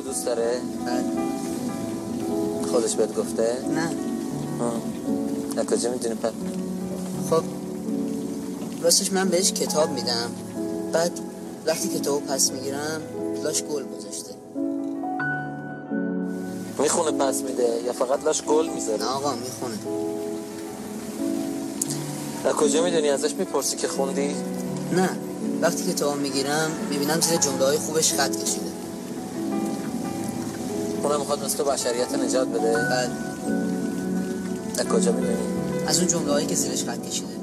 دوست داره؟ بله. خودش بهت گفته؟ نه. از کجا میدونی پس؟ خب راستش من بهش کتاب میدم، بعد وقتی کتابو پس میگیرم لاش گل گذاشته. میخونه پس میده یا فقط لاش گل میذاره؟ نه آقا میخونه. از کجا میدونی؟ ازش میپرسی که خوندی؟ نه، وقتی کتابو میگیرم میبینم زیر جمله‌های خوبش خط کشیده. اونم میخواد مثل تو بشریت نجات بده؟ بله. از کجا میدونی؟ از اون جمله‌هایی که زیرش خط کشیده.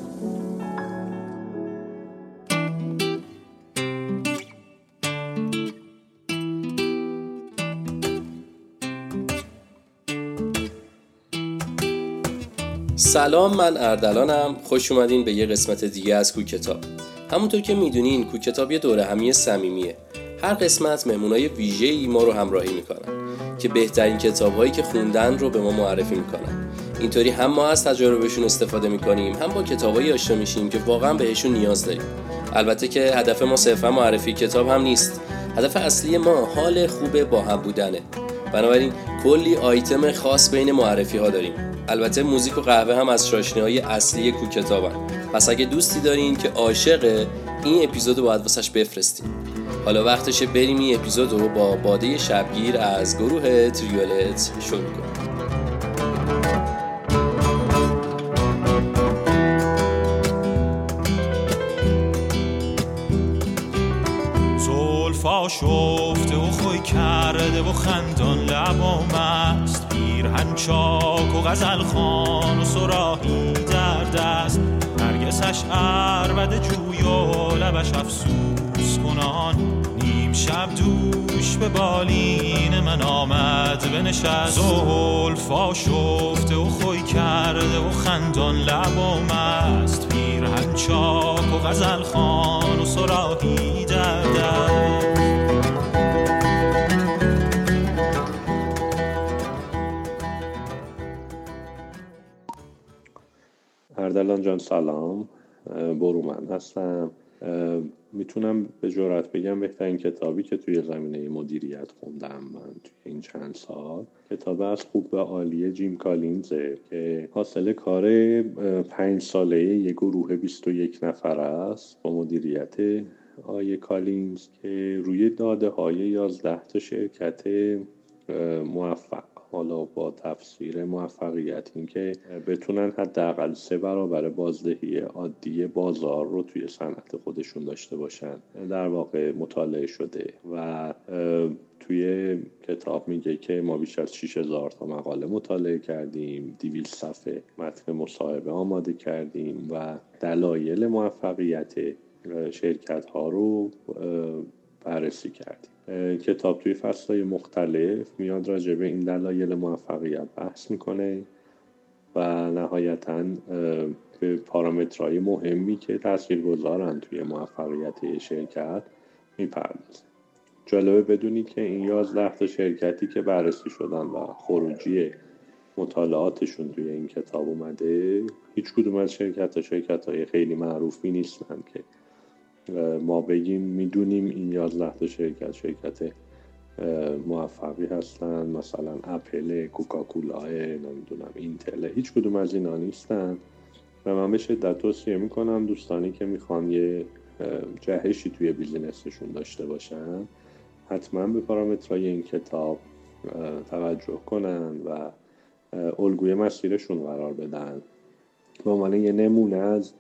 سلام، من اردلانم. خوش اومدین به یه قسمت دیگه از کوکتاب. همونطور که میدونین کوکتاب یه دوره همی صمیمیه. هر قسمت مهمونای ویژه‌ای ما رو همراهی میکنن که بهترین کتاب‌هایی که خوندن رو به ما معرفی میکنن. اینطوری هم ما از تجاربشون استفاده میکنیم، هم با کتابایی آشنا میشیم که واقعا بهشون نیاز داریم. البته که هدف ما صرفا معرفی کتاب هم نیست. هدف اصلی ما حال خوب با هم بودنه. بنابراین کلی آیتم خاص بین معرفی ها داریم. البته موزیک و قهوه هم از چاشنی‌های اصلی کوکتابن. پس اگه دوستی دارین که عاشق این اپیزودو باید واسش بفرستین. حالا وقتشه بریم این اپیزودو با باده شبگیر از گروه تریولت شروع کنیم. زلفا شفته و خوی کرده و خندان لبام است، پیرهن چاک و غزل خوان و صراحی در دست، نرگسش عربده جوی و لبش افسوس کنان، نیم شب دوش به بالین من آمد بنشست. زلفا شفته و خوی کرده و خندان لبام است، پیرهن چاک و غزل خوان و صراحی در دست. اردلان جان سلام، برومند هستم. میتونم به جرئت بگم بهترین کتابی که توی زمینه مدیریت خوندم من توی این چند سال کتاب از خوب به عالی جیم کالینزه که حاصل کار 5 ساله یک گروه 21 نفر است با مدیریت آقای کالینز که روی داده های 11 تا شرکت موفق، حالا با تفسیر موفقیت این که بتونن حداقل 3 برابر بازدهی عادی بازار رو توی صنعت خودشون داشته باشن، در واقع مطالعه شده و توی کتاب میگه که ما بیش از 6000 تا مقاله مطالعه کردیم، 200 صفحه متن مصاحبه آماده کردیم و دلایل موفقیت شرکت ها رو بررسی کردیم. کتاب توی فصل‌های مختلف میاد راجع به این دلایل موفقیت بحث میکنه و نهایتاً به پارامترهای مهمی که تاثیرگذارن توی موفقیت شرکت میپردازه. جالبه بدونی که این 11 تا شرکتی که بررسی شدن و خروجی مطالعاتشون توی این کتاب اومده، هیچ کدوم از شرکت‌های خیلی معروفی نیستن که ما بگیم میدونیم این 11 تا شرکت موفقی هستن، مثلا اپل، کوکاکولا، نمیدونم اینتل، هیچ کدوم از اینا نیستن و من به شدت توصیه میکنم دوستانی که میخوان یه جهشی توی بیزینسشون داشته باشن حتما به پارامترهای این کتاب توجه کنن و الگوی مسیرشون قرار بدن. به عنوان یه نمونه از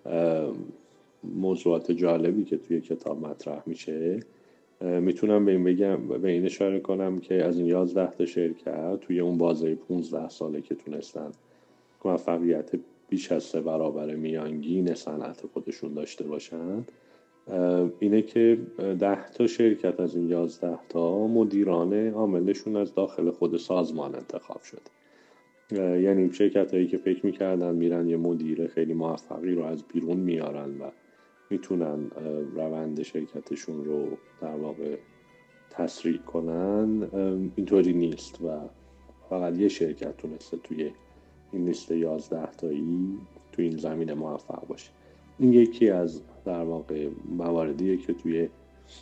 موضوعات جالبی که توی کتاب مطرح میشه میتونم به این اشاره کنم که از این 11 تا شرکت توی اون بازه 15 ساله که تونستن موفقیت بیش از 3 برابر میانگین صنعت خودشون داشته باشن، اینه که 10 تا شرکت از این 11 تا مدیران عاملشون از داخل خود سازمان انتخاب شد. یعنی شرکت هایی که فکر میکردن میرن یه مدیر خیلی موفقی رو از بیرون میارن و میتونن روند شرکتشون رو در واقع تسریع کنن، اینطوری نیست و فقط یه شرکت تونسته توی این لیست 11 تایی توی این زمینه موفق باشه. این یکی از در واقع مواردیه که توی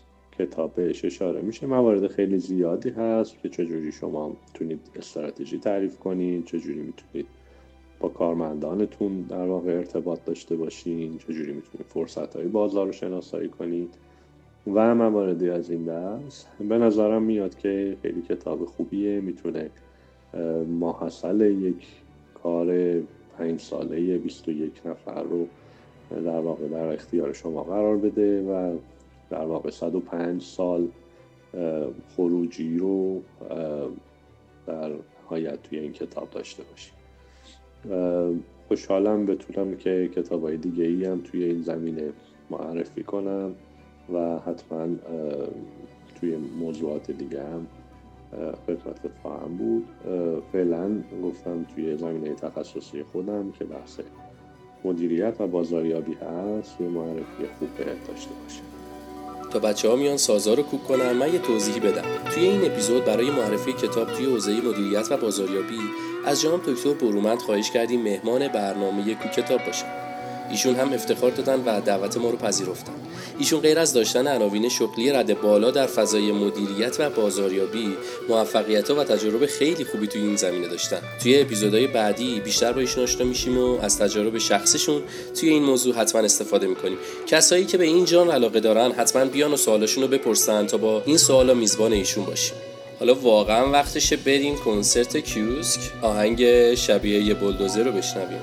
کتاب بهش اشاره میشه. موارد خیلی زیادی هست که چجوری شما میتونید استراتژی تعریف کنید، چجوری میتونید با کارمندانتون در واقع ارتباط داشته باشین، چجوری میتونید فرصت‌های بازار رو شناسایی کنید و مواردی از این دست. به نظرم میاد که خیلی کتاب خوبیه، میتونه ماحصل یک کار 5 ساله 21 نفر رو در واقع در اختیار شما قرار بده و در واقع 105 سال خروجی رو در نهایت توی این کتاب داشته باشیم. خوشحالم بتونم که کتابای دیگه ای هم توی این زمینه معرفی کنم و حتما توی موضوعات دیگه هم خدمتت خواهم بود. فعلا گفتم توی زمینه تخصصی خودم که بحث مدیریت و بازاریابی هست یه معرفی خوب داشته باشه. تا بچه‌ها میان سازا رو کوک کنن، من یه توضیحی بدم. توی این اپیزود برای معرفی کتاب توی حوزه مدیریت و بازاریابی از جناب دکتر برومند خواهش کردیم مهمان برنامه کوک کتاب باشن. ایشون هم افتخار دادن و دعوت ما رو پذیرفتن. ایشون غیر از داشتن عناوین شغلی رد بالا در فضای مدیریت و بازاریابی، موفقیت‌ها و تجارب خیلی خوبی توی این زمینه داشتن. توی اپیزودهای بعدی بیشتر با ایشون آشنا میشیم و از تجارب شخصیشون توی این موضوع حتما استفاده می‌کنیم. کسایی که به این ژانر علاقه دارن حتما بیان و سوالاشون رو بپرسن تا با این سوالا میزبان ایشون باشیم. حالا واقعا وقتشه بریم کنسرت کیوسک، آهنگ شبیه یه بولدوزر رو بشنویم.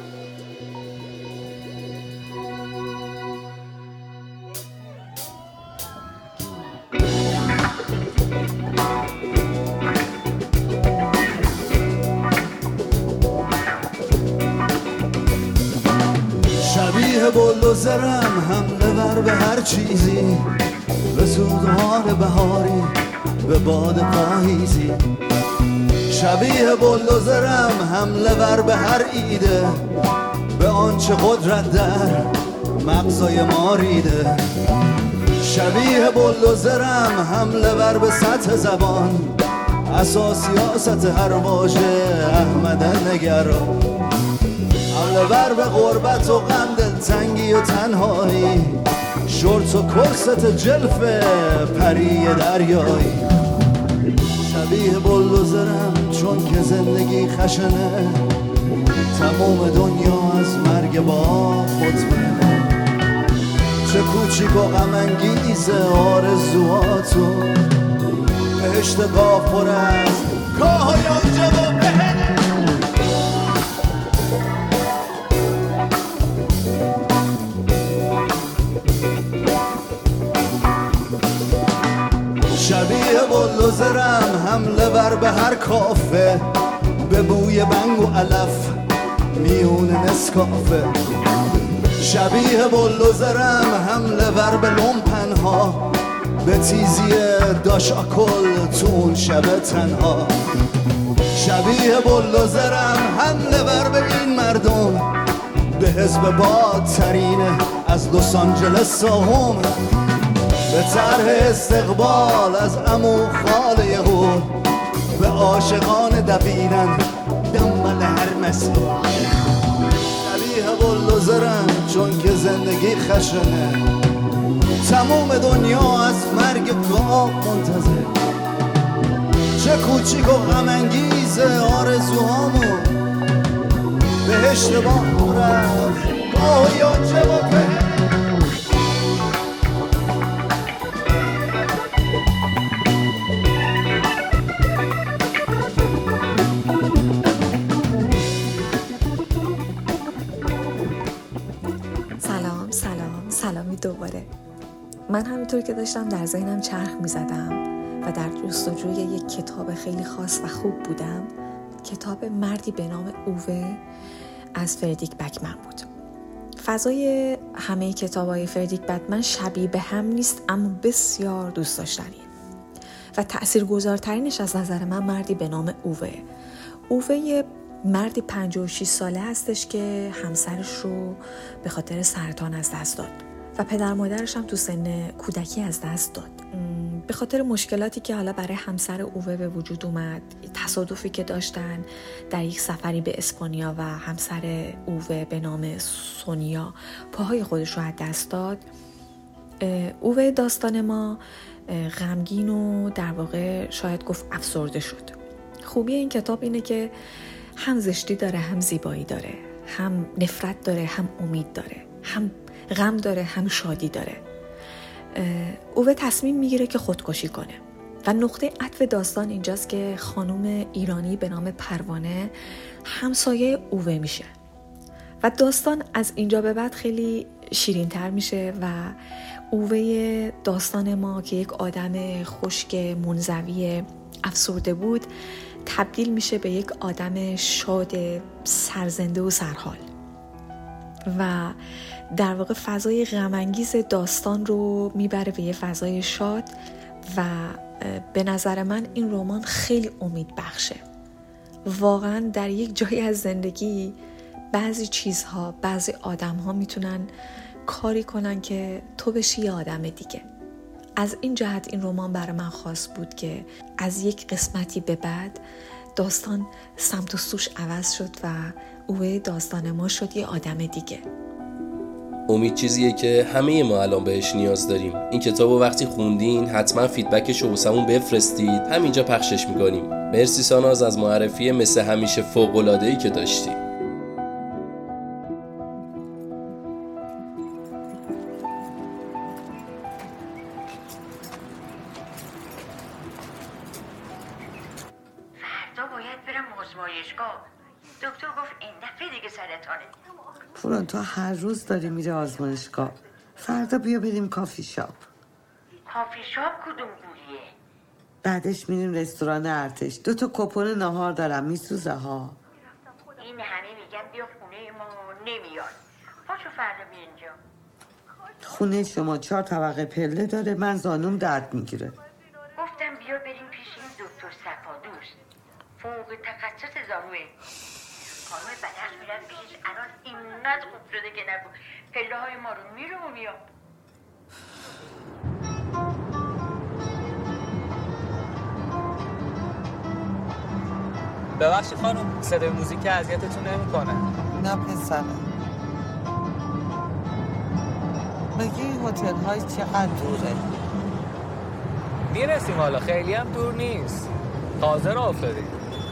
بولدوزرم حمله ور به هر چیزی، به سوزهار بهاری، به باد پاییزی. شبیه بولدوزرم حمله ور به هر ایده، به آنچه قدرت در مغزای ما ریده. شبیه بولدوزرم حمله ور به سطح زبان، اساسیاست هر واژه احمد نگران. حمله ور به غربت و غم، دلتنگی و تنهایی، شورت و کرست جلف پری دریایی. شبیه بولدوزرم چون که زندگی خشنه، تمام دنیا از مرگ با مطمئنه. چه کوچیک و غم انگیز آرزوهاتون، بهشت گاه پر از کاهای آنجا و بهنه. شبیه بولدوزرم حمله ور به هر کافه، به بوی بنگ و علف میون نسکافه. شبیه بولدوزرم حمله ور به لومپنها، به تیزی داش آکل تون شب تنها. شبیه بولدوزرم حمله ور به این مردم، به حزب بادترین از لس آنجلس هم، به طرح استقبال از عمو خاله هول، به عاشقان دویدن دنبال هر مسئول. شبیه بولدوزرم چون که زندگی خشنه، تمام دنیا از مرگ گاه منتظر. چه کوچیک و غم انگیز آرزوهامون، بهشت با رفت گاه یا جوابه. سلامی دوباره. من همینطور که داشتم در ذهنم چرخ می زدم و در جستجوی یک کتاب خیلی خاص و خوب بودم، کتاب مردی به نام اووه از فردریک بکمن بود. فضای همه کتاب‌های فردریک بکمن شبیه به هم نیست، اما بسیار دوست داشتنیه و تأثیرگذارترینش از نظر من مردی به نام اووه. اووه یه مردی 56 ساله هستش که همسرش رو به خاطر سرطان از دست داد و پدر مادرش هم تو سن کودکی از دست داد. به خاطر مشکلاتی که حالا برای همسر اووه به وجود اومد، تصادفی که داشتن در یک سفری به اسپانیا و همسر اووه به نام سونیا پاهای خودش رو از دست داد، اوه داستان ما غمگین و در واقع شاید گفت افسرده شد. خوبی این کتاب اینه که هم زشتی داره، هم زیبایی داره، هم نفرت داره، هم امید داره، هم غم داره، هم شادی داره. اوه تصمیم میگیره که خودکشی کنه و نقطه عطف داستان اینجاست که خانم ایرانی به نام پروانه همسایه اوه میشه و داستان از اینجا به بعد خیلی شیرین تر میشه و اوه داستان ما که یک آدم خشک منزوی افسرده بود تبدیل میشه به یک آدم شاد سرزنده و سرحال و در واقع فضای غم‌انگیز داستان رو میبره به یه فضای شاد و به نظر من این رمان خیلی امید بخشه. واقعا در یک جایی از زندگی بعضی چیزها، بعضی آدمها میتونن کاری کنن که تو بشی یه آدم دیگه. از این جهت این رمان برای من خاص بود که از یک قسمتی به بعد داستان سمت و سوش عوض شد و اوه داستان ما شد یه آدم دیگه. امید چیزیه که همه ما الان بهش نیاز داریم. این کتابو وقتی خوندین حتما فیدبکش رو واسمون بفرستید، همینجا پخشش میکنیم. مرسی ساناز از معرفی مثل همیشه فوق‌العاده‌ای که داشتی. فردا باید برم آزمایشگاه. دکتر گفت این دفعه دیگه سرطانه. پوران تو هر روز داری میره آزمایشگاه. فردا بیا بریم کافی شاپ. کافی شاپ کدوم گوریه؟ بعدش میریم رستوران ارتش. 2 تا کپون ناهار دارم میسوزه ها. این همه میگن بیا خونه ما نمیاد. پاشو فردا بیا اینجا. خونه شما 4 طبقه پله داره، من زانوم درد میگیره. گفتم بیا بریم پیش این دکتر صفادوست. فوق تخصص زانوه. خانم بدرس میرن پیش الان اینقدر خوب شده که نگو. پله های ما رو میره و میاد. ببخشید خانم، صدای موزیک اذیتتون نمیکنه؟ نه پسرم. مگه این هتل های چقدر دوره؟ میرسیم حالا، خیلی هم دور نیست. تازه راه افتادیم.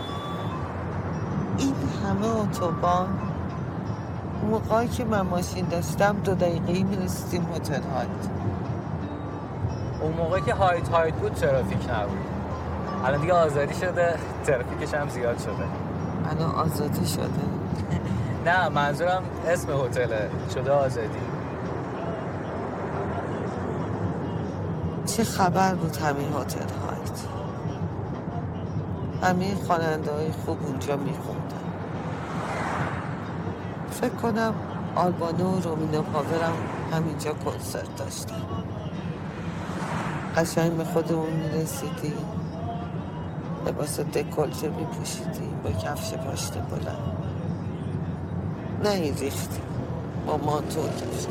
این همه اتوبان. موقعی که من ماشین داشتم 2 دقیقه‌ای میرسیدیم هتل هایت. اون موقع که هایت بود ترافیک نبود. الان دیگه آزادی شده، ترافیکش هم زیاد شده. الان آزادی شده؟ نه منظورم اسم هتله شده آزادی. چه خبر بود همین هتل هایت؟ همه خواننده های خوب اونجا میخوندن. فکر کنم آلبانو و رومینا پاورم همینجا کنسرت داشتن. قشنگ به خودمون میرسیدیم، لباس دکولته میپوشیدیم با کفش پاشنه بلند. نه این ریختیم، با مانتو و کفش.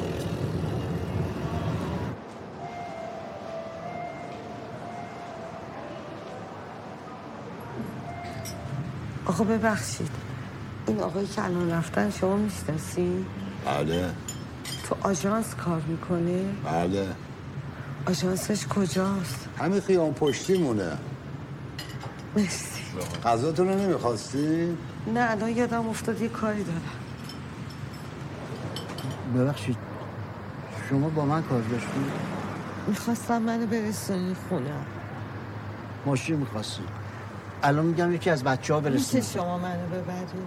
آقا ببخشید، این آقایی که الان رفتن شما میشناسی؟ بله. تو آژانس کار میکنه؟ بله. آژانسش کجاست؟ همین خیام پشتیمونه. مرسی. غذاتون رو نمیخواستی؟ نه الان یادم افتاد یه کاری دارم. ببخشید شما با من کار داشتید؟ میخواستم منو برسونی خونه. ماشین میخواستی؟ الان میگم یکی از بچه‌ها برسونه. میشه شما منو ببری؟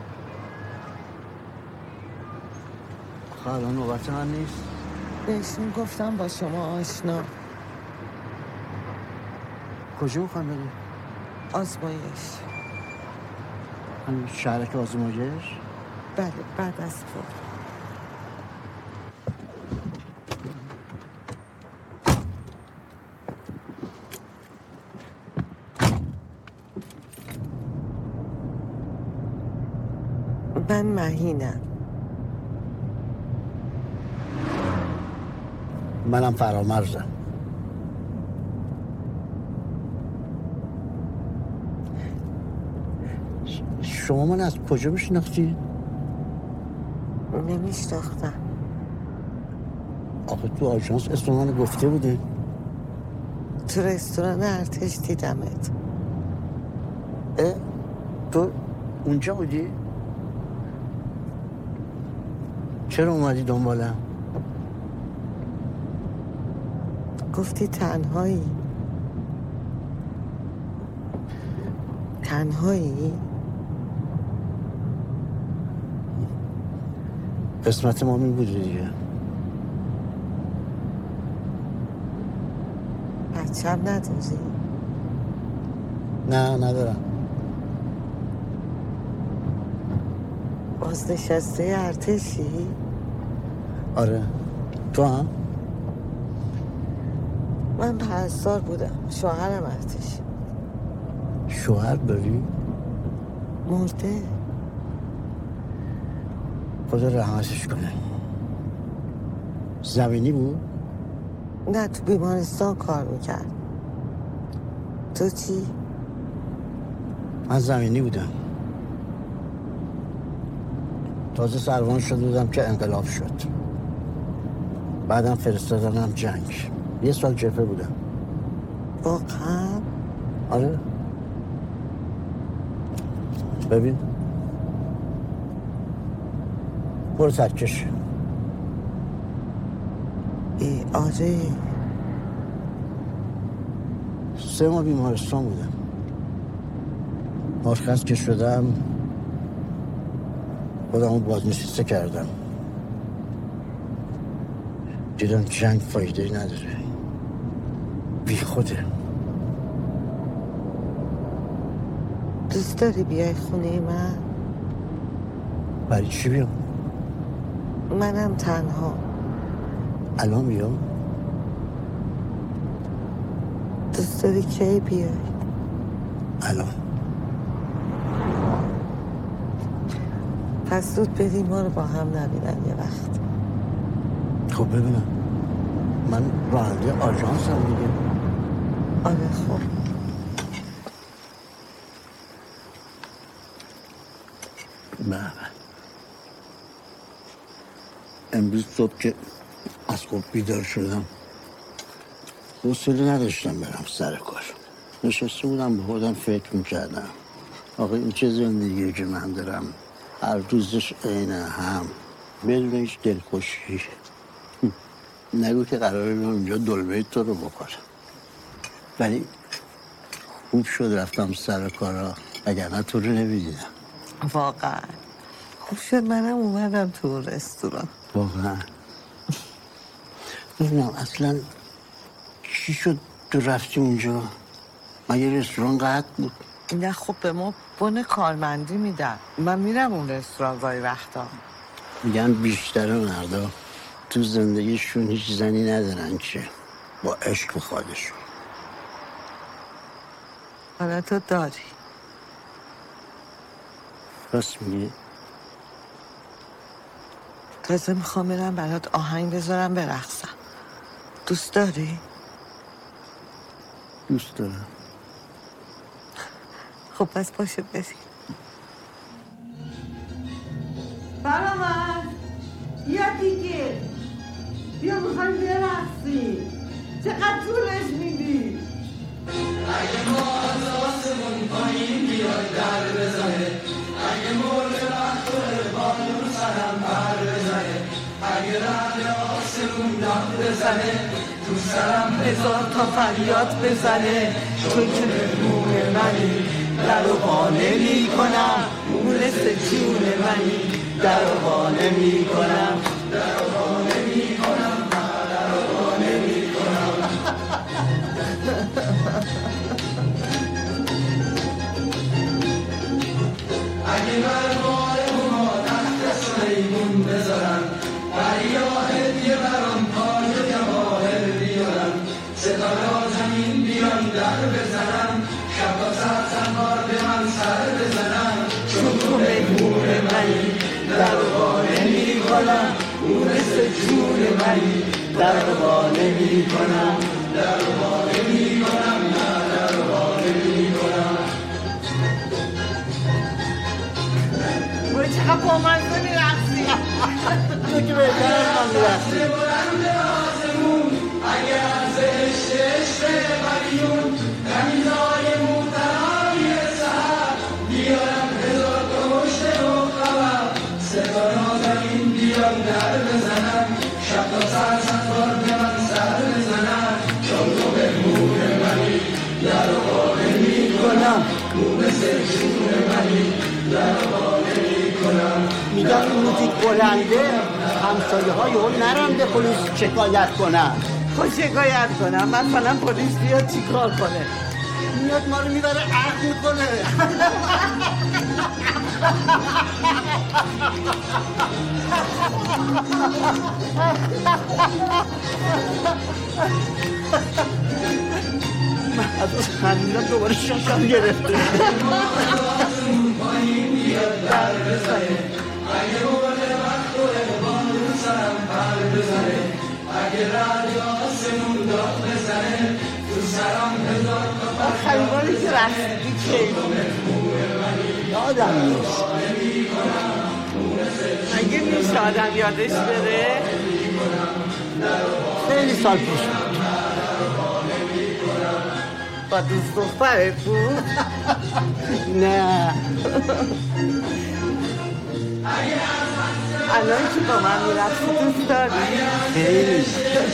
الان نوبت من نیست. بهشون گفتم با شما آشنا. کجا میخوام بریم؟ آزمایش. شهرک آزمایش؟ بله بعد از فوق. من مهینم. منم فرامرزم. شما من از کجا میشناختید؟ نمیشناختم. آخه تو آژانس اسم منو گفته بودی. تو رستوران ارتش دیدمت. تو اونجا بودی؟ چرا اومدی دنبالم؟ گفتی تنهایی. تنهایی؟ قسمت ما می بودی دیگه. بچه‌م نداری؟ نه ندارم. بازنشسته ارتشی؟ آره. تو هم؟ من پرستار بودم. شوهرم ارتشی. شوهر داری؟ مرده. خدا رحمتش کنه. زمینی بود؟ نه تو بیمارستان کار میکرد. تو چی؟ من زمینی بودم. تازه سروان شده بودم که انقلاب شد. بعدم فرستادنم جنگ. 1 سال جبهه بودم. واقعا؟ آره. ببین برو ترکش. آره. 3 ماه بیمارستان بودم. مرخص که شدم خودمو بازنشسته کردم. دیدم جنگ فایده‌ای نداره. بی خوده. دوست داری بیای خونه من؟ برای چی بیام؟ منم تنها. الان بیام؟ دوست داری کی بیای؟ الان. پس زود بریم ما رو با هم نبینن یه وقت. خب ببینم. من راننده آژانس هم دیگه. آره خب. بله. امروز صبح که از خواب بیدار شدم حوصله نداشتم برم سر کار. نشسته بودم با خودم فکر میکردم آقا این چه زندگیه که من دارم، هر روزش عین هم بدون هیچ دلخوشی. نگو که قراره بیام اینجا دلمه تو رو بخورم. ولی خوب شد رفتم سر کارا، وگرنه تو رو نمیدیدم. واقعا خوب شد منم اومدم تو رستوران. واقعا ببینم اصلا چی شد تو رفتی اونجا؟ مگه رستوران قطع بود؟ نه خب به ما بن کارمندی میدن. من میرم اون رستوران وای وقتا. میگن بیشتر مردا تو زندگیشون هیچ زنی ندارن که با عشق خودشون. حالا تو داری. راست میگی؟ تازه میخوام برم برات آهنگ بذارم برقصم. دوست داری؟ دوست دارم. خب پس باشه بریم. برامن بیا دیگه، بیا میخوایم برقصیم. چقدر طولش میدی؟ اگه ما از آسمون پایین بیاد در بزنه، اگه مرد وقت و بالون سرم پر بزنه، اگه رد آسمون داد بزنه تو سرم 1000 تا فریاد بزنه، تو که مهمون منی در و بانه می کنم، مونس جون منی در و بانه می کنم، در و بانه می کنم، در و بانه می کنم. اگه مرمار ما تحت سلیمون بذارن، دریا هدیه برام پای جواهر بیارن، ستاره زمین بیان در بزنن، شب و سرسنبار به من سر بزنن، چون تو مهمون منی در و بانه می کنم، مونس جون منی در و بانه می کنم، در و بانه می کنم، نه در و بانه می کنم. چقدر با منزه میرقصی. تو که بهتر من میرقصی. بلنده همسایه ها یهو نرم به پلیس شکایت کنن. خب شکایت کنم مثلا پلیس بیاد چی کار کنه؟ میاد ما رو میبره عقد میکنه. من از خندیدم دوباره شاشم گرفته. آخرین باری که رفتی چه؟ یادم نیست. اگه میشه آدم یادش بره؟ خیلی سال پیش بود. با دوست دخترت بود؟ نه. الان که با من میرفتی دوست داری؟ خیلی.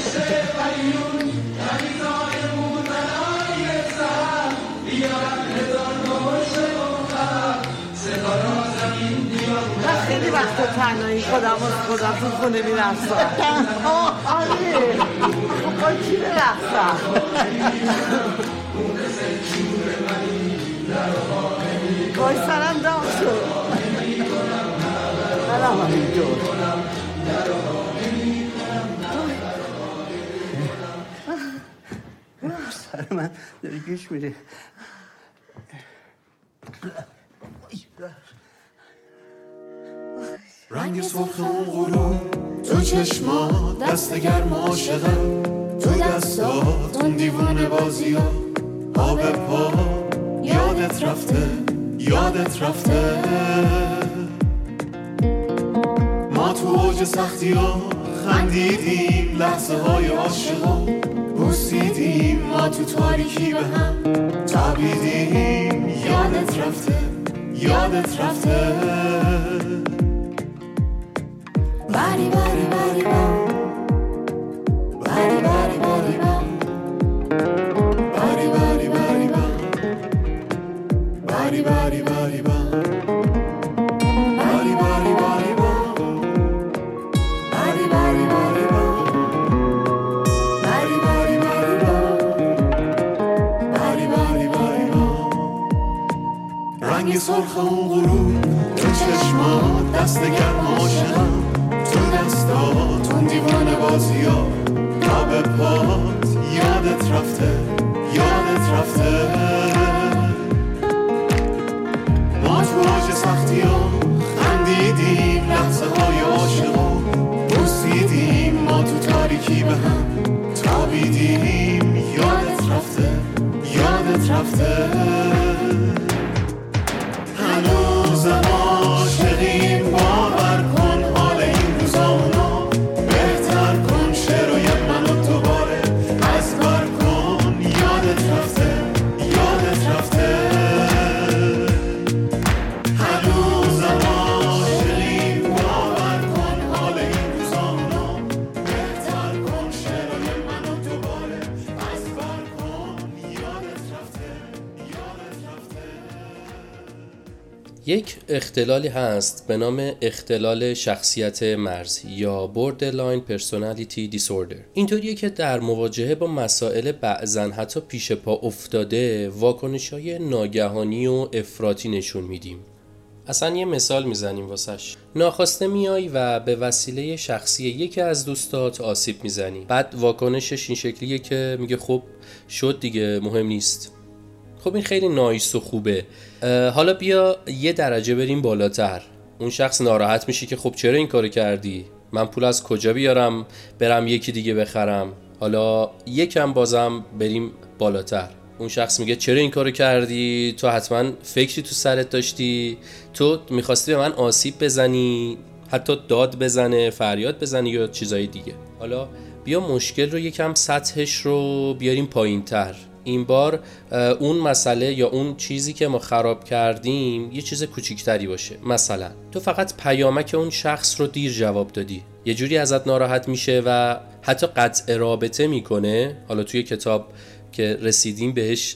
من خیلی وقتا تنهایی خودم تو خونه میرفتم. آره خب با کی برفتم؟ بای سرم داغ شد. منم همینطور. سر من داری گوش میره. رنگ سرخ اون غروب تو چشمات، دست گرم عاشقم تو دستات، اون دیوونه بازی ها پا به پا، یادت رفته ما تو اوج سختی ها خندیدیم، لحظه های عاشقا بوسیدیم، ما تو تاریکی به هم تابیدیم، یادت رفته باری باری باری باری باری باری باری باری باری باری باری باری باری رنگ سرخ اون غروب تو چشمات، دست گرم عاشقم تو دستات، اون دیوانه بازی ها پا به پات، یادت رفته ما تو اوج سختی ها خندیدیم، لحظه های عاشقا بوسیدیم، ما تو تاریکی به هم تابیدیم، یادت رفته هنوزم عاشقیم، باور کن حال این روزامونو بهتر کن، شروی منو دوباره از بر کن، یادت رفته هنوزم عاشقیم، باور کن حال این روزامونو بهتر کن، شروی منو دوباره از بر کن، یادت رفته یک اختلالی هست به نام اختلال شخصیت مرزی یا Borderline Personality Disorder. اینطوریه که در مواجهه با مسائل بعضن حتی پیش پا افتاده واکنش‌های ناگهانی و افراطی نشون میدیم. اصلا یه مثال میزنیم واسش. ناخواسته میای و به وسیله شخصی یکی از دوستات آسیب میزنی، بعد واکنشش این شکلیه که میگه خب شد دیگه، مهم نیست. خب این خیلی نایس و خوبه. حالا بیا یه درجه بریم بالاتر. اون شخص ناراحت میشه که خب چرا این کارو کردی؟ من پول از کجا بیارم برم یکی دیگه بخرم؟ حالا یکم بازم بریم بالاتر. اون شخص میگه چرا این کارو کردی؟ تو حتما فکری تو سرت داشتی، تو میخواستی به من آسیب بزنی، حتی داد بزنه، فریاد بزنه یا چیزای دیگه. حالا بیا مشکل رو یکم سطحش رو بیاریم پایین‌تر. این بار اون مسئله یا اون چیزی که ما خراب کردیم یه چیز کوچیکتری باشه. مثلا تو فقط پیامک اون شخص رو دیر جواب دادی، یه جوری ازت ناراحت میشه و حتی قطع رابطه میکنه. حالا توی کتاب که رسیدیم بهش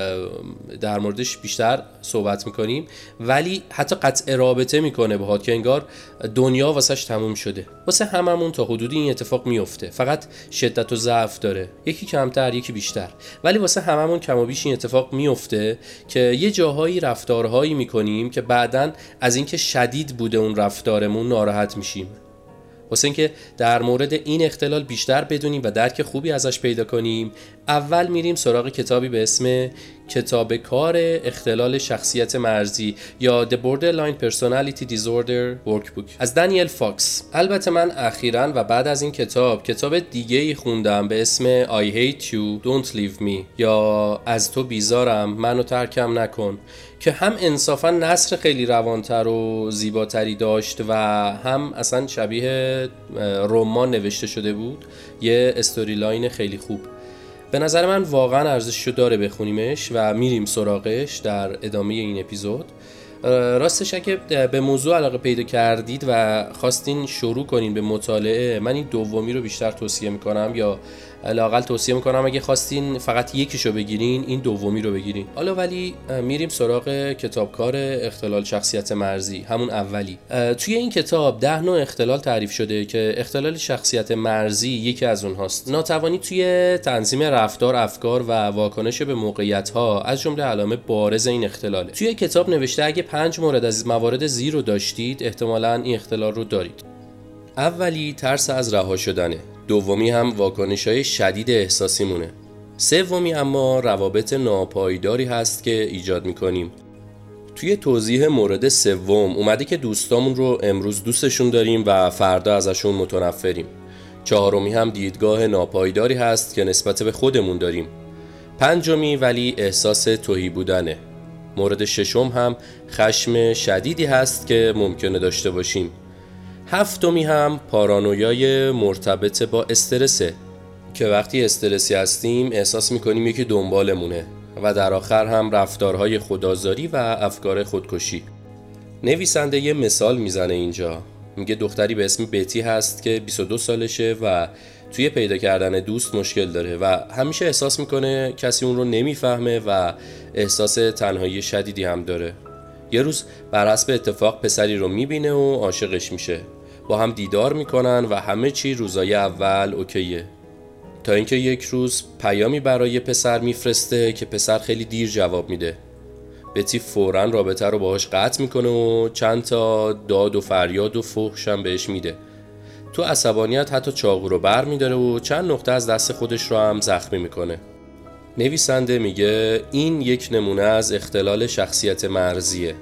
در موردش بیشتر صحبت میکنیم، ولی حتی قطع رابطه میکنه باهات که انگار دنیا واسش تموم شده. واسه هممون تا حدودی این اتفاق میفته، فقط شدت و ضعف داره، یکی کمتر یکی بیشتر، ولی واسه هممون کم و بیش این اتفاق میفته که یه جاهایی رفتارهایی میکنیم که بعدن از اینکه شدید بوده اون رفتارمون ناراحت میشیم. واسه اینکه در مورد این اختلال بیشتر بدونیم و درک خوبی ازش پیدا کنیم، اول میریم سراغ کتابی به اسم کتاب کار اختلال شخصیت مرزی یا The Borderline Personality Disorder Workbook از دانیل فاکس. البته من اخیراً و بعد از این کتاب دیگه‌ای خوندم به اسم I Hate You Don't Leave Me یا از تو بیزارم منو ترکم نکن، که هم انصافاً نثر خیلی روانتر و زیباتری داشت و هم اصلا شبیه رمان نوشته شده بود، یه استوری لاین خیلی خوب. به نظر من واقعا ارزششو داره بخونیمش و میریم سراغش در ادامه این اپیزود. راستش اگه به موضوع علاقه پیدا کردید و خواستین شروع کنین به مطالعه، من این دومی رو بیشتر توصیه میکنم، یا لااقل توصیه میکنم اگه خواستین فقط یکیشو بگیرین این دومی رو بگیرین. حالا ولی میریم سراغ کتابکار اختلال شخصیت مرزی، همون اولی. توی این کتاب 10 نوع اختلال تعریف شده که اختلال شخصیت مرزی یکی از اونهاست. ناتوانی توی تنظیم رفتار، افکار و واکنش به موقعیت‌ها از جمله علائم بارز این اختلاله. توی کتاب نوشته اگه 5 مورد از موارد زیر رو داشتید احتمالاً این اختلال رو دارید. اولی ترس از رها شدنه، دومی هم واکنش‌های شدید احساسی مونه، سومی اما روابط ناپایداری هست که ایجاد می‌کنیم. توی توضیح مورد سوم اومده که دوستامون رو امروز دوستشون داریم و فردا ازشون متنفریم. چهارمی هم دیدگاه ناپایداری هست که نسبت به خودمون داریم. پنجمی ولی احساس تهی بودنه. مورد ششم هم خشم شدیدی هست که ممکنه داشته باشیم. هفتمی هم پارانویای مرتبط با استرسه که وقتی استرسی هستیم احساس میکنیم یکی دنبالمونه. و در آخر هم رفتارهای خودآزاری و افکار خودکشی. نویسنده یه مثال میزنه اینجا، میگه دختری به اسم بتی هست که 22 سالشه و توی پیدا کردن دوست مشکل داره و همیشه احساس میکنه کسی اون رو نمیفهمه و احساس تنهایی شدیدی هم داره. یه روز بر حسب اتفاق پسری رو میبینه و عاشقش میشه. با هم دیدار میکنن و همه چی روزای اول اوکیه، تا اینکه یک روز پیامی برای پسر میفرسته که پسر خیلی دیر جواب میده. بتی فوراً رابطه رو باهاش قطع میکنه و چند تا داد و فریاد و فحش هم بهش میده. تو عصبانیت حتی چاقو رو بر میداره و چند نقطه از دست خودش رو هم زخمی میکنه. نویسنده میگه این یک نمونه از اختلال شخصیت مرزیه.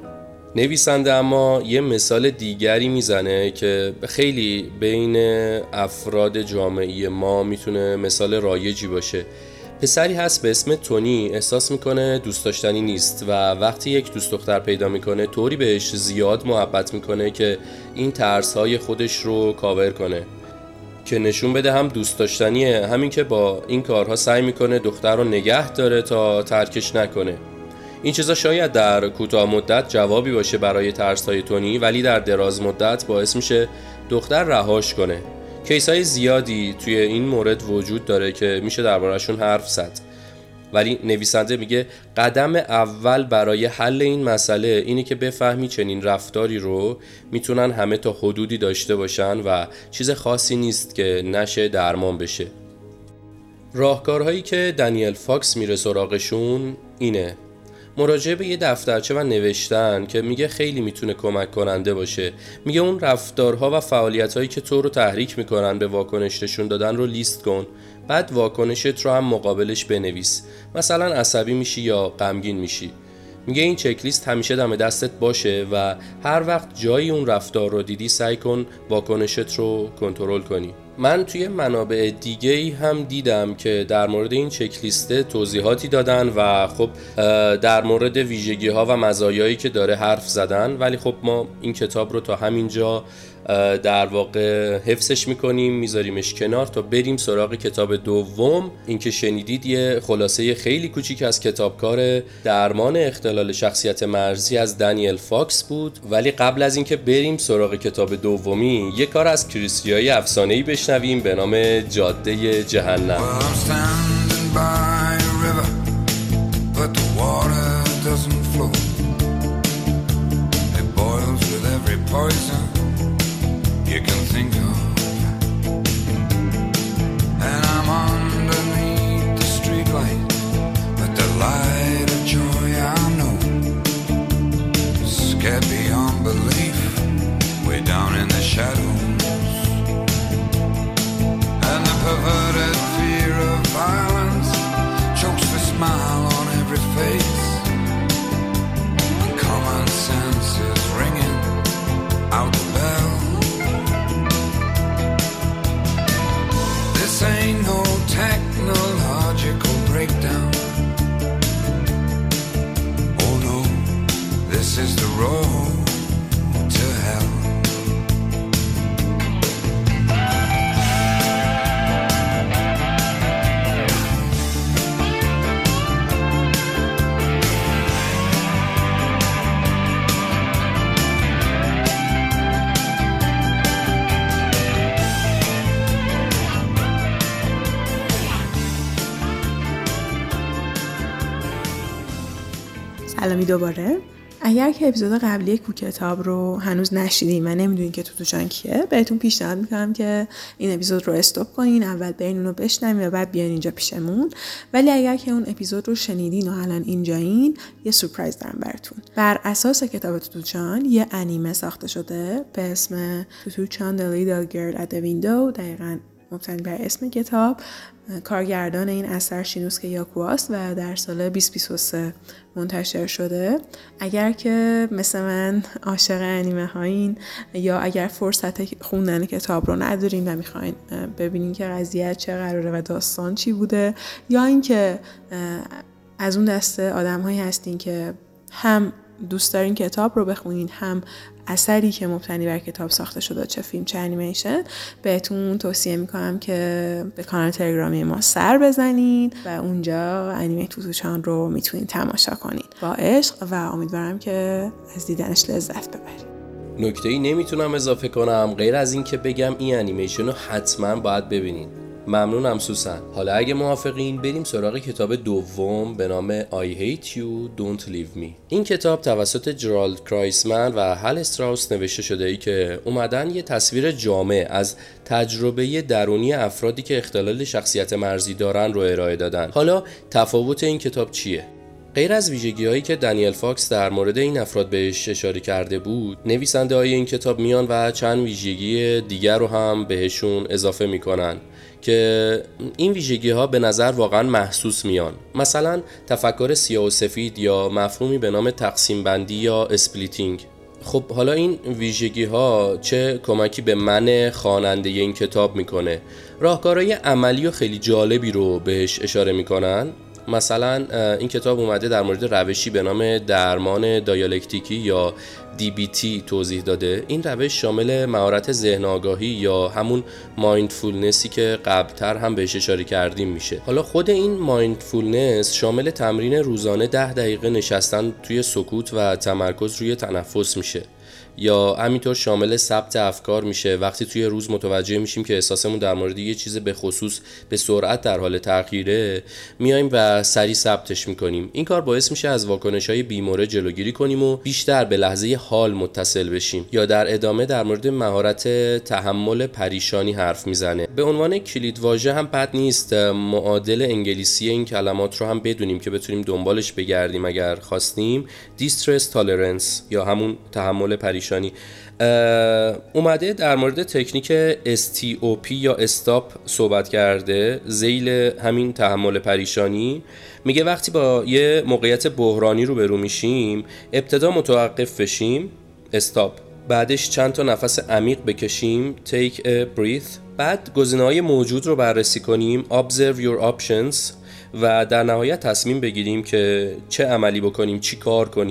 نویسنده اما یه مثال دیگری میزنه که خیلی بین افراد جامعه ما میتونه مثال رایجی باشه. پسری هست به اسم تونی، احساس میکنه دوست داشتنی نیست و وقتی یک دوست دختر پیدا میکنه طوری بهش زیاد محبت میکنه که این ترس‌های خودش رو کاور کنه که نشون بده هم دوست داشتنیه، همین که با این کارها سعی میکنه دختر رو نگه داره تا ترکش نکنه. این چیزا شاید در کوتاه مدت جوابی باشه برای ترس‌های تونی، ولی در دراز مدت باعث میشه دختر رهاش کنه. کیس‌های زیادی توی این مورد وجود داره که میشه درباره‌شون حرف زد. ولی نویسنده میگه قدم اول برای حل این مسئله اینه که بفهمی چنین رفتاری رو میتونن همه تا حدودی داشته باشن و چیز خاصی نیست که نشه درمان بشه. راهکارهایی که دانیل فاکس میره سراغشون اینه: مراجعه به یه دفترچه و نوشتن که میگه خیلی میتونه کمک کننده باشه. میگه اون رفتارها و فعالیتایی که تو رو تحریک میکنن به واکنش نشون دادن رو لیست کن، بعد واکنشت رو هم مقابلش بنویس. مثلا عصبی میشی یا غمگین میشی. میگه این چک لیست همیشه دم دستت باشه و هر وقت جایی اون رفتار رو دیدی سعی کن واکنشت رو کنترل کنی. من توی منابع دیگه‌ای هم دیدم که در مورد این چک لیست توضیحاتی دادن و خب در مورد ویژگی‌ها و مزایایی که داره حرف زدن، ولی خب ما این کتاب رو تا همینجا در واقع حفظش میکنیم، میذاریمش کنار تا بریم سراغ کتاب دوم. این که شنیدید یه خلاصه خیلی کوچیک از کتابکار درمان اختلال شخصیت مرزی از دانیل فاکس بود. ولی قبل از اینکه بریم سراغ کتاب دومی، یه کار از کریستیای افسانه‌ای بشنویم به نام جاده جهنم. doesn't flow. It boils with every poison you can think of. And I'm underneath the streetlight with the light of joy I know. Scared beyond belief, way down in the shadows. And the perverted fear of violence chokes the smile on every face. And common sense is ringing out the bell. This ain't no technological breakdown. Oh no, this is the road to hell. سلامی دوباره. اگر که اپیزود قبلی کوکتاب رو هنوز نشیدین و نمیدونین که توتوچان کیه، بهتون پیشنهاد میکنم که این اپیزود رو استاپ کنین، اول برین اون رو بشنوین و بعد بیاین اینجا پیشمون. ولی اگر که اون اپیزود رو شنیدین و الان اینجایین، یه سورپرایز دارم براتون. بر اساس کتاب توتوچان یه انیمه ساخته شده به اسم توتوچان The Little Girl at the Window، دقیقاً مبتنی بر اسم کتاب. کارگردان این اثر شینوسکه یاکواست و در سال 2023 منتشر شده. اگر که مثل من عاشق انیمه هایین یا اگر فرصت خوندن کتاب رو ندارین و میخواین ببینین که قضیه چه قراره و داستان چی بوده، یا اینکه از اون دسته آدم هایی هستین که هم دوست دارین کتاب رو بخونین هم اثری که مبتنی بر کتاب ساخته شده، چه فیلم چه انیمیشن، بهتون توصیه میکنم که به کانال تلگرامی ما سر بزنین و اونجا انیمه توتوچان رو میتونین تماشا کنین با عشق و امیدوارم که از دیدنش لذت ببرین. نکته‌ای نمیتونم اضافه کنم غیر از این که بگم این انیمیشن رو حتما باید ببینین. ممنونم سوسن. حالا اگه موافقین بریم سراغ کتاب دوم به نام I Hate You Don't Leave Me. این کتاب توسط جرالد کرایسمن و هال استراوس نوشته شده ای که اومدن یه تصویر جامع از تجربه درونی افرادی که اختلال شخصیت مرزی دارن رو ارائه دادن. حالا تفاوت این کتاب چیه؟ غیر از ویژگی‌هایی که دانیل فاکس در مورد این افراد بهش اشاره کرده بود، نویسنده‌های این کتاب میان و چند ویژگی دیگر رو هم بهشون اضافه میکنن که این ویژگی‌ها به نظر واقعا محسوس میان. مثلا تفکر سیاه و سفید یا مفهومی به نام تقسیم بندی یا اسپلیتینگ. خب حالا این ویژگی‌ها چه کمکی به من خواننده این کتاب میکنه؟ راهکارهای عملی و خیلی جالبی رو بهش اشاره میکنن. مثلا این کتاب اومده در مورد روشی به نام درمان دیالکتیکی یا DBT توضیح داده. این روش شامل مهارت ذهن آگاهی یا همون مایندفولنسی که قبلتر هم بهش اشاره کردیم میشه. حالا خود این مایندفولنس شامل تمرین روزانه 10 دقیقه نشستن توی سکوت و تمرکز روی تنفس میشه، یا همینطور شامل ثبت افکار میشه. وقتی توی روز متوجه میشیم که احساسمون در مورد یه چیز به خصوص به سرعت در حال تغییره، میایم و سریع ثبتش میکنیم. این کار باعث میشه از واکنش‌های بیمورد جلوگیری کنیم و بیشتر به لحظه حال متصل بشیم. یا در ادامه در مورد مهارت تحمل پریشانی حرف میزنه. به عنوان کلیدواژه هم بد نیست معادل انگلیسی این کلمات رو هم بدونیم که بتونیم دنبالش بگردیم اگر خواستیم. Distress Tolerance یا همون تحمل پریشانی. اومده در مورد تکنیک STOP یا استاپ صحبت کرده ذیل همین تحمل پریشانی. میگه وقتی با یه موقعیت بحرانی روبرو میشیم، ابتدا متوقف بشیم، استاپ، بعدش چند تا نفس عمیق بکشیم، take a breath، بعد گزینه‌های موجود رو بررسی کنیم، observe your options، و در نهایت تصمیم بگیریم که چه عملی بکنیم، چی کار کنیم،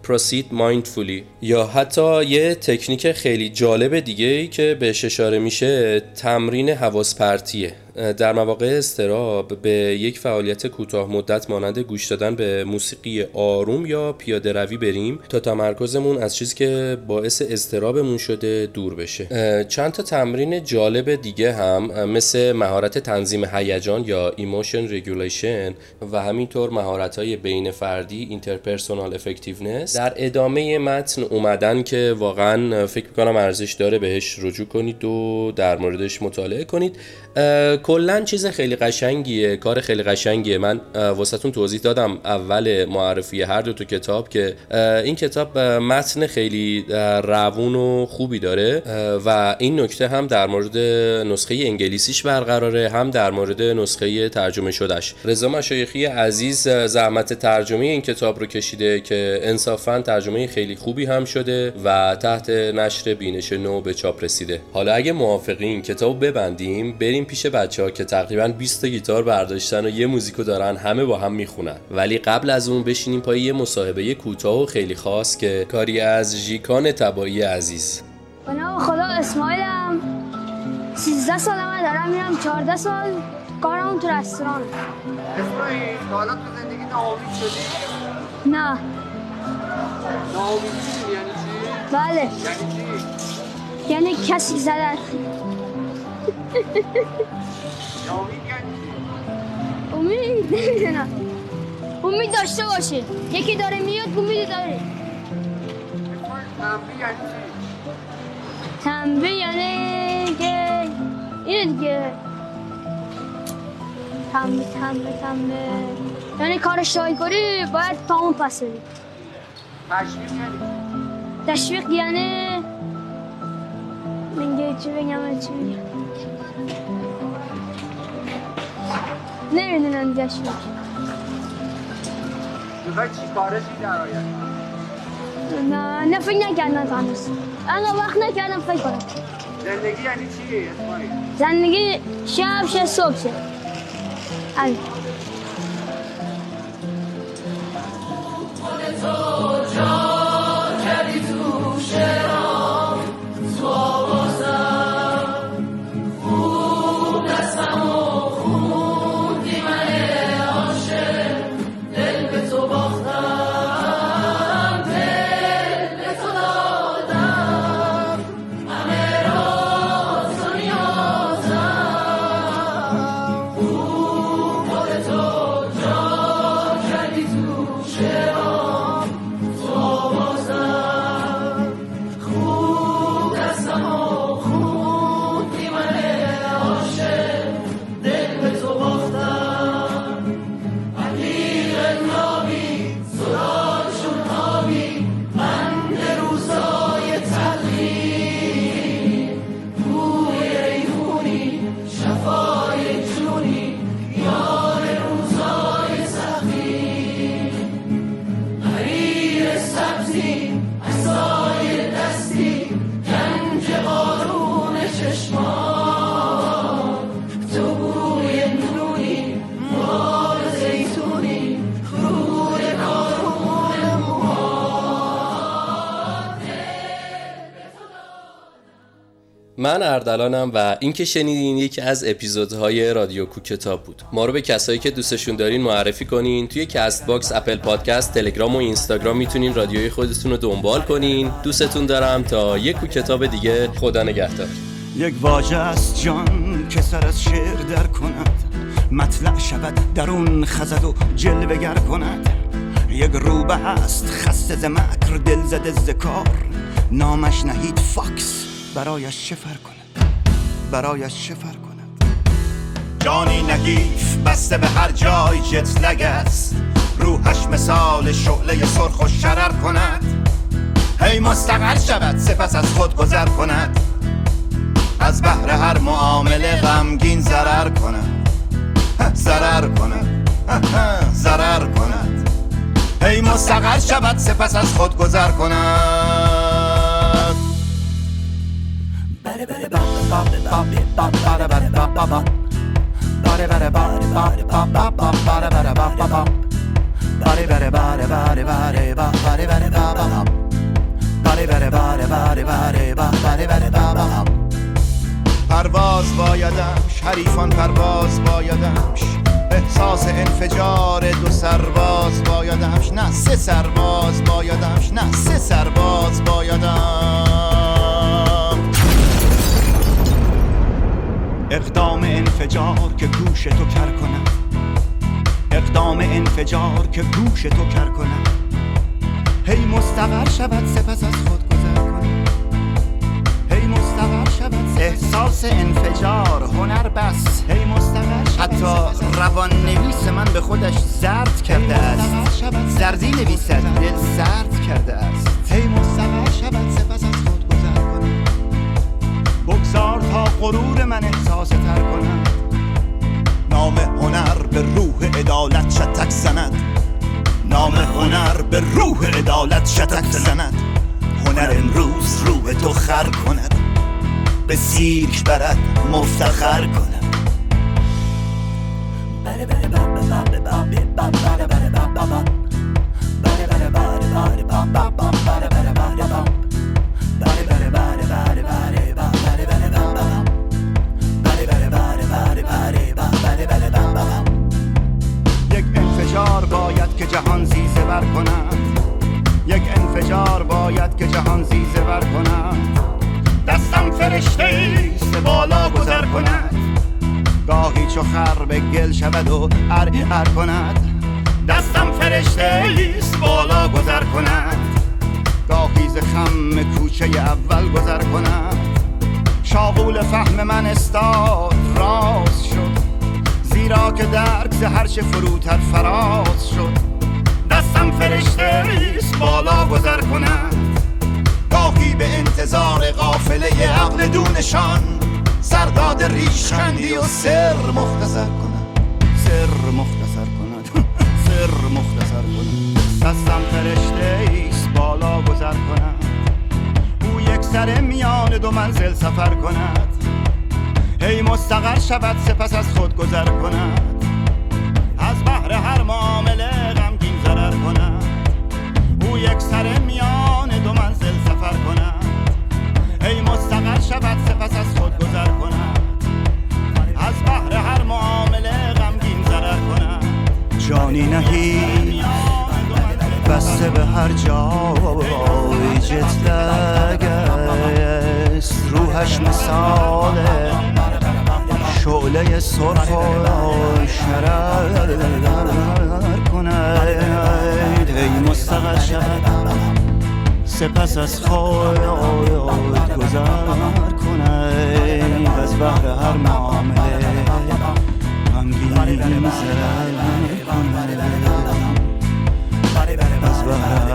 proceed mindfully. یا حتی یه تکنیک خیلی جالب دیگه‌ای که بهش اشاره میشه تمرین حواس پرتیه. در مواقع اضطراب به یک فعالیت کوتاه مدت مانند گوش دادن به موسیقی آروم یا پیاده روی بریم تا تمرکزمون از چیزی که باعث اضطرابمون شده دور بشه. چند تا تمرین جالب دیگه هم مثل مهارت تنظیم هیجان یا emotion regulation و همینطور مهارت‌های بین فردی interpersonal effectiveness در ادامه متن اومدن که واقعا فکر می‌کنم ارزش داره بهش رجوع کنید و در موردش مطالعه کنید. کلن چیز خیلی قشنگیه، کار خیلی قشنگیه. من واسهتون توضیح دادم اول معرفی هر دو تا کتاب که این کتاب متن خیلی روون و خوبی داره و این نکته هم در مورد نسخه انگلیسیش برقراره، هم در مورد نسخه ترجمه شدهش. رضا مشایخی عزیز زحمت ترجمه این کتاب رو کشیده که انصافاً ترجمه خیلی خوبی هم شده و تحت نشر بینش نو به چاپ رسیده. حالا اگه موافقین کتاب ببندیم بریم پیش بچه‌ها که تقریباً 20 تا گیتار برداشتن و یه موزیکو دارن همه با هم میخونن. ولی قبل از اون بشینیم پای یه مصاحبه کوتاه و خیلی خاص که کاری از ژیکان تبایی عزیز. به نام خدا اسماعیلم، 13 سالمه، دارم میرم 14 سال کارم تو رستوران. اسماعیل حالا تو زندگی ناامید شدی؟ نه. ناامید شدی یعنی چی؟ بله. یعنی چی؟ یعنی کسی زدن. امید نمیدونم. امید داشته باشه. یکی داره میاد امید داره. تنبیه یعنی که اینه دیگه. تنبیه یعنی کار اشتباهی کنی باید تمام پس بدی. تشویق یعنی تشویق یعنی میگه چی بگم چی بگم نمیدونم دیگه شو میخوای چی کارشی در آید؟ نه فکر نکردم تانوس انا وقت نکردم فکر کنم. زندگی یعنی چی اسماعیل؟ زندگی شب شه صبح شه. آره تو جا کردی تو شعرام تو آوازم خوب دستم و خوندی من عاشق دل به تو باختم دل به تو دادم همه راز و نیازم خوب خودتو جا کردی تو شعرام تو آوازم خوب دستم و خوندی من عاشق دل به تو باختم عقیق نابی سراغشون آبی بند روزای تلخی بوی ریحونی شفای جونی یار روزای سختی حریر سبزی عصای دستی گنج قارون چشمان تو بوی نونی مار زیتونی خور قارون موهات. من اردلانم و این که شنیدین یکی از اپیزودهای رادیو کوکتاب بود. ما رو به کسایی که دوستشون دارین معرفی کنین. توی کست باکس، اپل پادکست، تلگرام و اینستاگرام میتونین رادیوی خودتون رو دنبال کنین. دوستتون دارم. تا یک کوکتاب دیگه، خدا نگهدار. یک واژه است جان که سر از شعر در کند، مطلع شود درون خزد و جلوگر کند. یک روبه است خسته ز مکر دل زده ز کار، نامش نهید فاکس برایش شفر کند، برایش شفر کند. جانی نحیف بسته به هر جای جت لگ است، روحش مثال شعله سرخ و شرر کند. هی مستقر شود سپس از خود گذر کند، از بهر هر معامله غمگین ضرر کند، ضرر کند، ضرر کند. هی مستقر شود سپس از خود گذر کند. بره بره بره بره بره بره بره باره باره باره باره باره باره باره بابا باره باره باره باره باره باره باره بابا پرواز بایدمش حریفان پرواز بایدمش احساس انفجار دو سرباز بایدمش نه سه سرباز بایدمش نه سه سرباز بایدم اقدام انفجار که گوش تو کر کند اقدام انفجار که گوش تو کر کند هی مستقر شود سپس از خود گذر کند هی مستقر شود احساس انفجار هنر بس هی مستقر شود حتی روان نویس من به خودش زرد کرده است زردی نویسد دل زرد کرده است هی مستقر شود سپس از خود گذر کند بگذار تا غرور من احساس تر کند نام هنر به روح عدالت شتک زند نام هنر به روح عدالت شتک زند هنر امروز روح تو خر کند به سیرک برد مفتخر کند بره بره بره بره بره بره بره یک انفجار باید که جهان زیزه بر کند یک انفجار باید که جهان زیزه بر کند دستم فرشته ایست بالا گذر کند گاهی چو خر به گل شود و ار کند دستم فرشته ایست بالا گذر کند گاهی ز خم کوچه اول گذر کند شاغول فهم من استاد راز شد زیرا که درک ز هر چه فروتر فراز شد دستم فرشته ایست بالا گذر کند گاهی به انتظار قافله عقل دونشان سرداد ریشخندی و سر مختصر کند سر مختصر کند سر مختصر کند دستم فرشته ایست بالا گذر کند او یک سر میان دو منزل سفر کند هی مستقر شود سپس از خود گذر کند از بحر هر معامله غمگین ضرر کند او یک سر میان دو منزل سفر کند هی مستقر شود سپس از خود گذر کند از بحر هر معامله غمگین ضرر کند جانی نهی بسته به هر جای جتلگ است روحش مثال شعله سرخ و شرر کند هی مستقر شود سپس از خود گذر کند از بحر هر معامله غمگین ضرر کند از بحر